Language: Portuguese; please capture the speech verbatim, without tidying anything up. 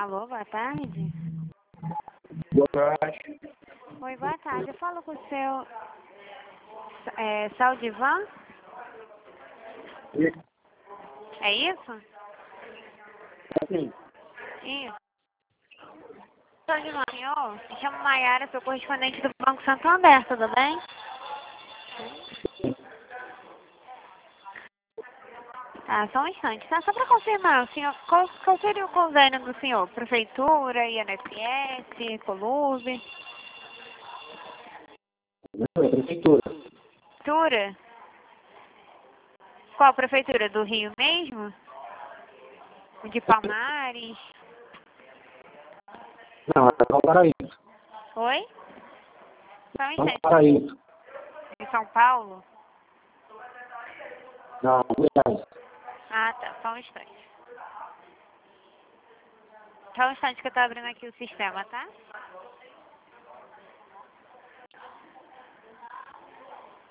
Alô, boa tarde. Boa tarde. Oi, boa tarde. Eu falo com o seu é, Saldivan? É isso? Sim. Isso. Saldivan, senhor, me chamo Maiara, sou correspondente do Banco Santander, tudo bem? Ah, só um instante, tá? Só para confirmar, o senhor, qual, qual seria o convênio do senhor? Prefeitura, I N S S, Colube? Não, é prefeitura. Prefeitura? Qual prefeitura? Do Rio mesmo? De Palmares? Não, é Valparaíso. Oi? Só um instante. Valparaíso. Em São Paulo? Não, Goiás. Ah, tá. Só um instante. Só um instante que eu tô abrindo aqui o sistema, tá?